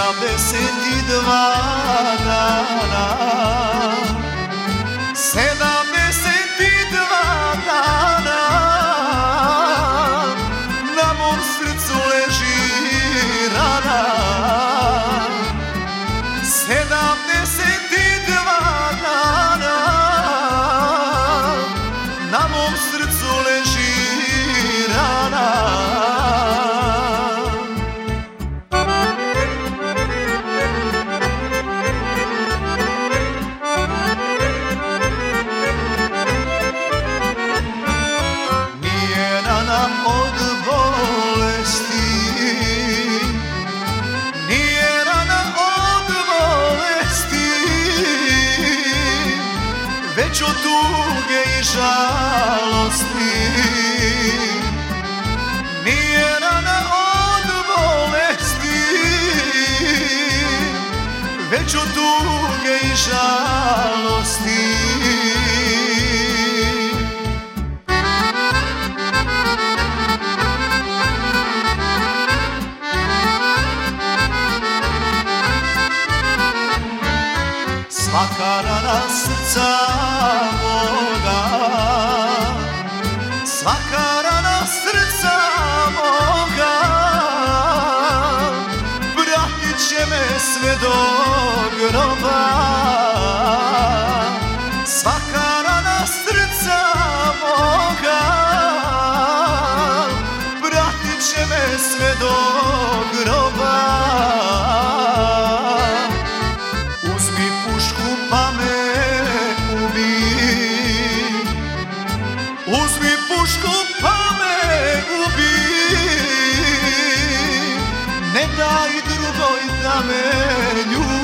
72 dana, 72 dana, na mom srcu leži rana. 72 dana, na mom srcu leži rana. Od bolesti, nije rana od bolesti, već od tuge i žalosti. Nije rana od bolesti, već od tuge i žalosti. Svaka rana srca moga, svaka rana srca moga, pratit će me sve do groba. Svaka rana srca moga, pratit će me sve do groba. Uzmi pušku pa me ubi, uzmi pušku pa me ubi, ne daj drugoj da me ljubi.